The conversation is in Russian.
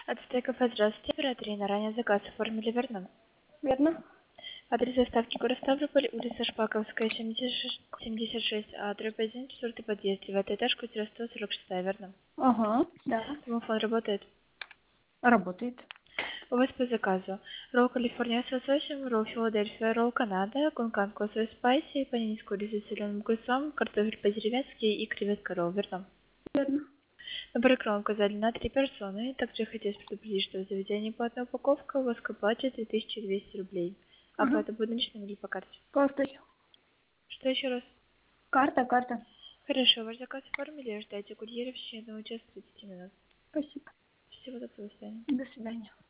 Отстой кафе, здравствуйте. Оператор, ранее заказ оформили, верно? Верно? Адрес доставки город Ставрополь, улица Шпаковская, 76А, дробь 1, 4 подъезд, 9 этаж, квартира 146, верно? Ага, да. Домофон работает. Работает. У вас по заказу ролл Калифорния с лососем, ролл Филадельфия, ролл Канада, кункан косой спайси, панини с курицей с соленым огурцом, картофель по-деревенски и креветка ролл, верно? Верно. Набор экрана указали на 3 персоны. Также хотелось предупредить, что в заведении платная упаковка, у вас к оплате 2200 рублей. Ага. Оплата будет наличными или по карте? Картой. Что еще раз? Карта. Хорошо, ваш заказ оформили, ждайте курьера в течение 1 часа 30 минут. Спасибо. Всего доброго, до свидания. До свидания.